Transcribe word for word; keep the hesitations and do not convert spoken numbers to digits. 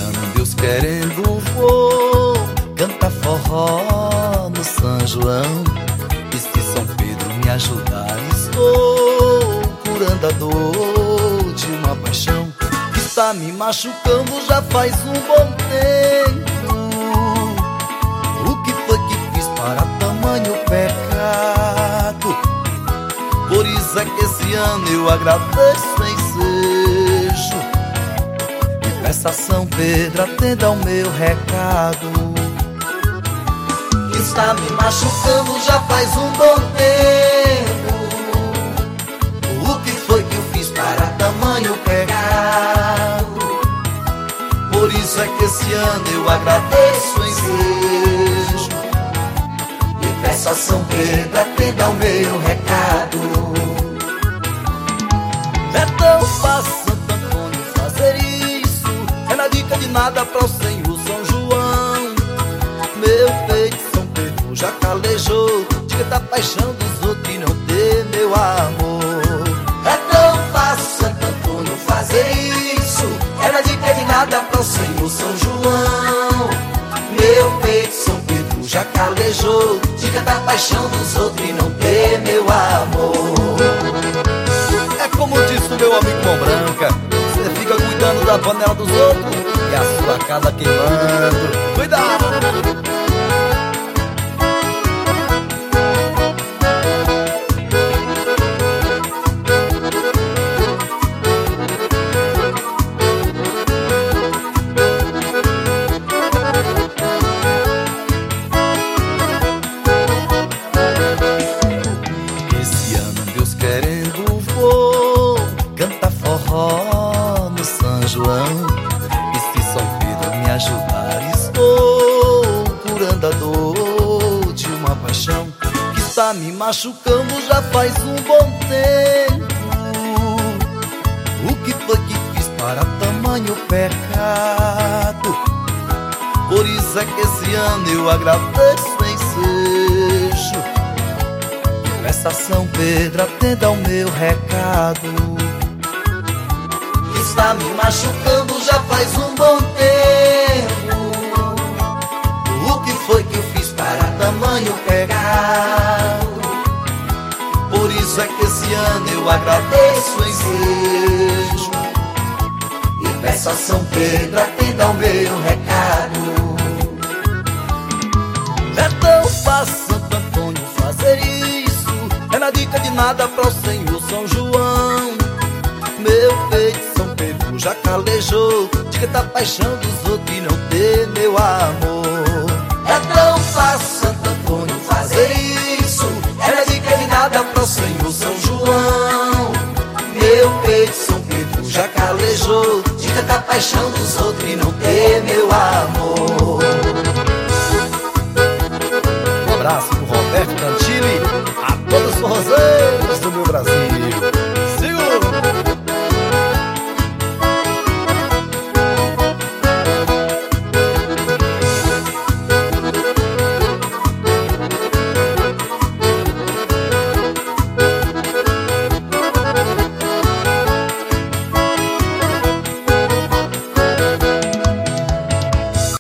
ano Deus querendo vou cantar forró no São João. E se São Pedro me ajudar, estou curando a dor de uma paixão que está me machucando já faz um bom tempo. O que foi que fiz para tamanho pecado? Por isso é que esse ano eu agradeço em sejo e peço a São Pedro atenda ao meu recado. Está me machucando já faz um bom tempo. O que foi que eu fiz para tamanho pecado? Por isso é que esse ano eu agradeço em sejo e peço a São Pedro atenda ao meu recado. É tão fácil, Santo Antônio, fazer isso. É na dica de nada para o Senhor São João. Meu peito São Pedro já calejou, diga da paixão dos outros e não ter meu amor. É tão fácil, Santo Antônio, fazer isso. É na dica de nada para o Senhor São João. Meu peito São Pedro já calejou, diga da paixão dos outros e não ter meu amor. É como disse o meu amigo Mão Branca, você fica cuidando da panela dos outros e a sua casa queimando. Cuidado! Querendo vou cantar forró no São João. E se São Pedro me ajudar, estou curando a dor de uma paixão que está me machucando já faz um bom tempo. O que foi que fiz para tamanho pecado? Por isso é que esse ano eu agradeço em sejo. Peça a São Pedro atenda ao meu recado. Está me machucando já faz um bom tempo. O que foi que eu fiz para tamanho pecado? Por isso é que esse ano eu agradeço em sejo e peço a São Pedro atenda ao meu recado. É tão fácil, Santo Antônio, fazer isso. É na dica de nada para o Senhor São João. Meu peito São Pedro já calejou, diga da paixão dos outros e não ter meu amor. É tão fácil, Santo Antônio, fazer isso. É na dica de nada para o Senhor São João. Meu peito São Pedro já calejou, diga da paixão dos outros e não ter meu amor.